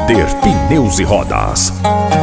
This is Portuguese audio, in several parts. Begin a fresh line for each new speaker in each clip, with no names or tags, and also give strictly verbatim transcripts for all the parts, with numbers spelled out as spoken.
Líder Pneus e Rodas.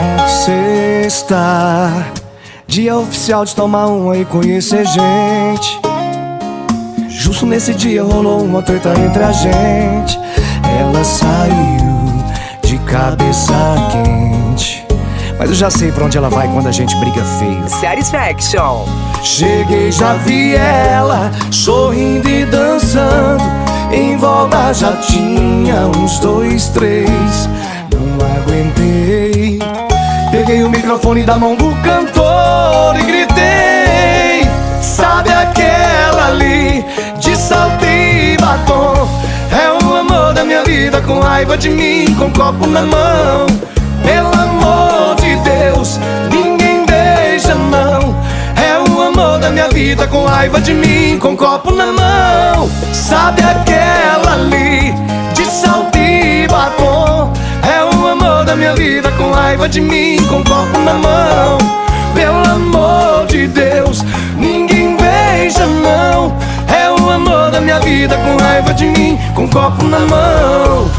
Sexta, dia oficial de tomar uma e conhecer gente. Justo nesse dia rolou uma treta entre a gente. Ela saiu de cabeça quente, mas eu já sei pra onde ela vai quando a gente briga feio.
Satisfaction.
Cheguei, já vi ela sorrindo e dançando. Em volta já tinha uns dois, três. Não aguentei. Peguei o microfone da mão do cantor e gritei: sabe aquela ali, de salto e batom? É o amor da minha vida, com raiva de mim, com copo na mão. Pelo amor de Deus, ninguém beija não. É o amor da minha vida, com raiva de mim, com copo na mão. Sabe aquela ali, de salto e batom? É o amor da minha vida, com raiva de mim, com copo na mão. Pelo amor de Deus, ninguém beija não. É o amor da minha vida, com raiva de mim, com copo na mão.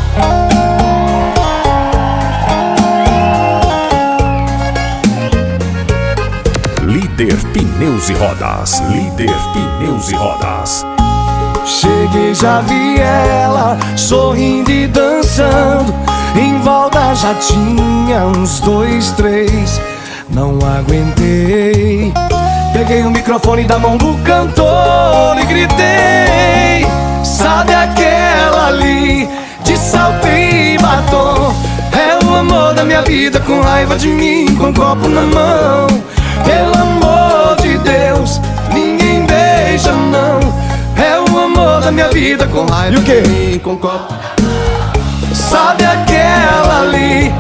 Líder Pneus e Rodas. Líder Pneus e Rodas.
Cheguei, já vi ela sorrindo e dançando. Em volta já tinha uns dois, três. Não aguentei. Peguei o microfone da mão do cantor e gritei: sabe aquela ali, de salto e batom? É o amor da minha vida, com raiva de mim, com copo na mão. Pelo amor de Deus, ninguém beija não. É o amor da minha vida, com raiva de mim, com copo. Sabe aquela ali,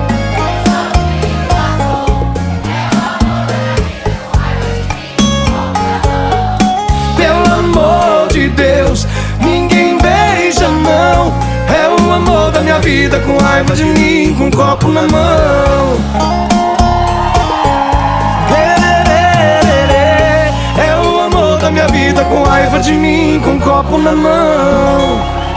pelo amor de Deus, ninguém beija não. É o amor da minha vida, com raiva de mim, com copo na mão. É o amor da minha vida, com raiva de mim, com copo na mão.